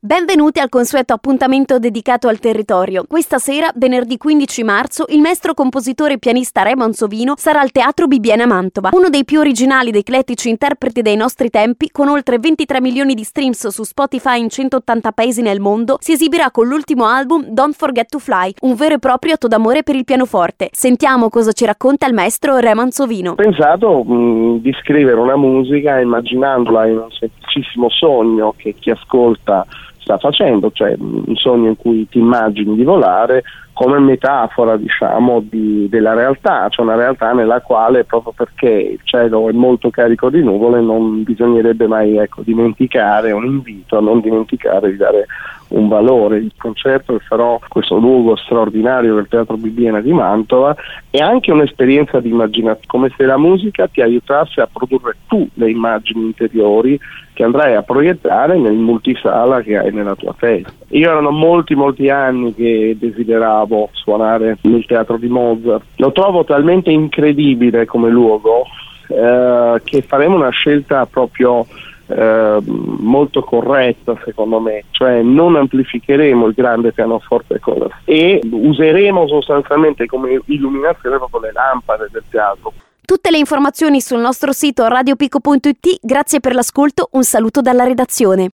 Benvenuti al consueto appuntamento dedicato al territorio. Questa sera, venerdì 15 marzo, il maestro compositore e pianista Re Manzovino sarà al Teatro Bibbiena a Mantova. Uno dei più originali ed eclettici interpreti dei nostri tempi, con oltre 23 milioni di streams su Spotify in 180 paesi nel mondo, si esibirà con l'ultimo album Don't Forget to Fly, un vero e proprio atto d'amore per il pianoforte. Sentiamo cosa ci racconta il maestro Re Manzovino. Ho pensato di scrivere una musica immaginandola in un semplicissimo sogno che chi ascolta sta facendo, cioè un sogno in cui ti immagini di volare come metafora, diciamo, della realtà, cioè una realtà nella quale, proprio perché il cielo è molto carico di nuvole, non bisognerebbe mai dimenticare, un invito a non dimenticare di dare un valore. Il concerto che farò in questo luogo straordinario del Teatro Bibbiena di Mantova è anche un'esperienza di immaginazione, come se la musica ti aiutasse a produrre tu le immagini interiori che andrai a proiettare nel multisala che hai nella tua testa. Io erano molti anni che desideravo suonare nel teatro di Mozart. Lo trovo talmente incredibile come luogo che faremo una scelta proprio molto corretta, secondo me, cioè non amplificheremo il grande pianoforte e useremo sostanzialmente come illuminazione proprio le lampade del teatro. Tutte le informazioni sul nostro sito radiopico.it. Grazie per l'ascolto, un saluto dalla redazione.